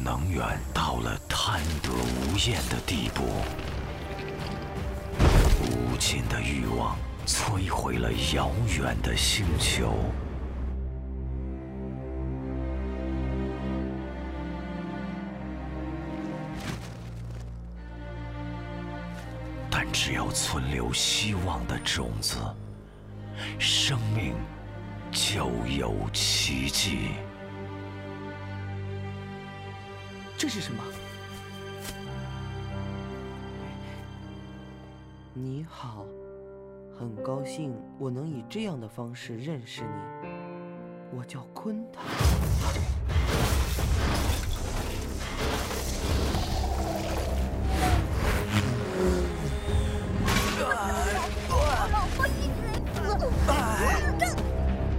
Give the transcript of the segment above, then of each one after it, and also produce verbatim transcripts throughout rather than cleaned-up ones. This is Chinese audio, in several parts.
能源到了贪得无厌的地步，无尽的欲望摧毁了遥远的星球。但只要存留希望的种子，生命就有奇迹。 这是什么？ 你好，很高兴我能以这样的方式认识你。我叫昆塔。 老婆一直死。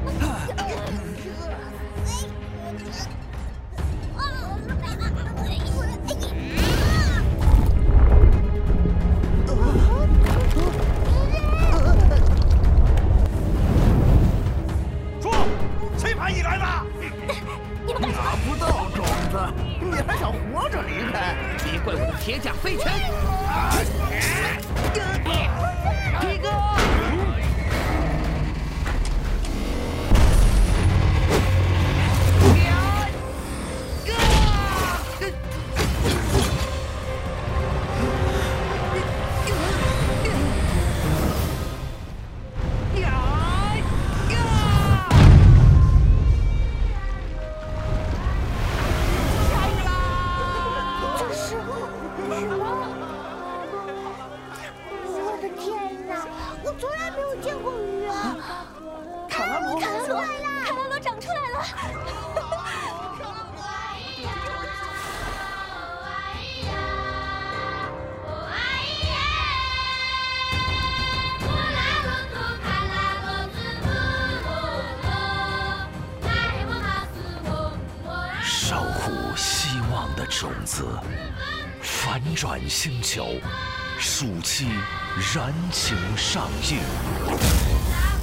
怪我的铁甲飞拳！皮哥！ 守护希望的种子，反转星球，暑期燃情上映。